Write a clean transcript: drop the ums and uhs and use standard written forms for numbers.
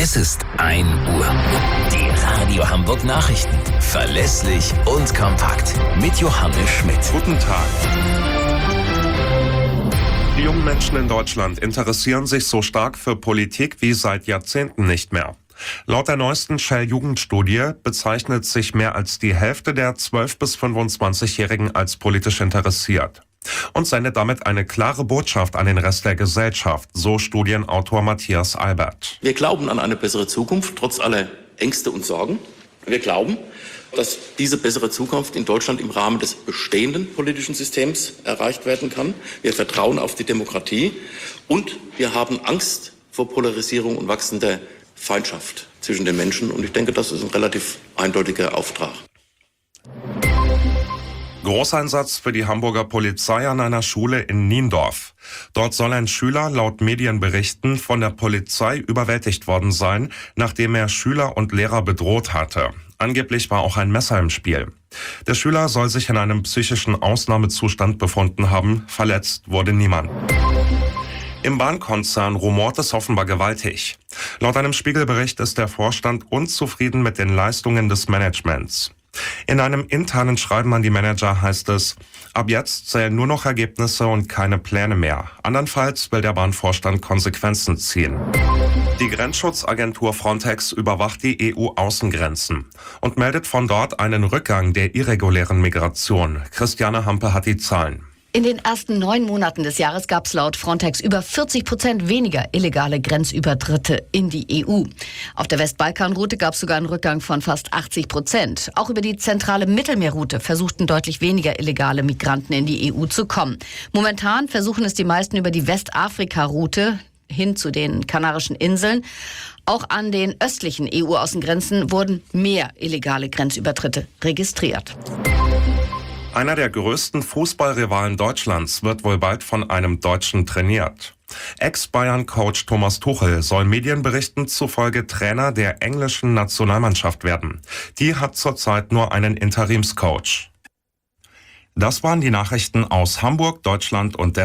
Es ist 1 Uhr. Die Radio Hamburg Nachrichten. Verlässlich und kompakt. Mit Johannes Schmidt. Guten Tag. Die jungen Menschen in Deutschland interessieren sich so stark für Politik wie seit Jahrzehnten nicht mehr. Laut der neuesten Shell-Jugendstudie bezeichnet sich mehr als die Hälfte der 12- bis 25-Jährigen als politisch interessiert. Und sendet damit eine klare Botschaft an den Rest der Gesellschaft, so Studienautor Matthias Albert. Wir glauben an eine bessere Zukunft, trotz aller Ängste und Sorgen. Wir glauben, dass diese bessere Zukunft in Deutschland im Rahmen des bestehenden politischen Systems erreicht werden kann. Wir vertrauen auf die Demokratie und wir haben Angst vor Polarisierung und wachsender Feindschaft zwischen den Menschen. Und ich denke, das ist ein relativ eindeutiger Auftrag. Großeinsatz für die Hamburger Polizei an einer Schule in Niendorf. Dort soll ein Schüler laut Medienberichten von der Polizei überwältigt worden sein, nachdem er Schüler und Lehrer bedroht hatte. Angeblich war auch ein Messer im Spiel. Der Schüler soll sich in einem psychischen Ausnahmezustand befunden haben, verletzt wurde niemand. Im Bahnkonzern rumort es offenbar gewaltig. Laut einem Spiegelbericht ist der Vorstand unzufrieden mit den Leistungen des Managements. In einem internen Schreiben an die Manager heißt es, ab jetzt zählen nur noch Ergebnisse und keine Pläne mehr. Andernfalls will der Bahnvorstand Konsequenzen ziehen. Die Grenzschutzagentur Frontex überwacht die EU-Außengrenzen und meldet von dort einen Rückgang der irregulären Migration. Christiane Hampe hat die Zahlen. In den ersten 9 Monaten des Jahres gab es laut Frontex über 40% weniger illegale Grenzübertritte in die EU. Auf der Westbalkanroute gab es sogar einen Rückgang von fast 80%. Auch über die zentrale Mittelmeerroute versuchten deutlich weniger illegale Migranten in die EU zu kommen. Momentan versuchen es die meisten über die Westafrika-Route hin zu den Kanarischen Inseln. Auch an den östlichen EU-Außengrenzen wurden mehr illegale Grenzübertritte registriert. Einer der größten Fußballrivalen Deutschlands wird wohl bald von einem Deutschen trainiert. Ex-Bayern-Coach Thomas Tuchel soll Medienberichten zufolge Trainer der englischen Nationalmannschaft werden. Die hat zurzeit nur einen Interimscoach. Das waren die Nachrichten aus Hamburg, Deutschland und der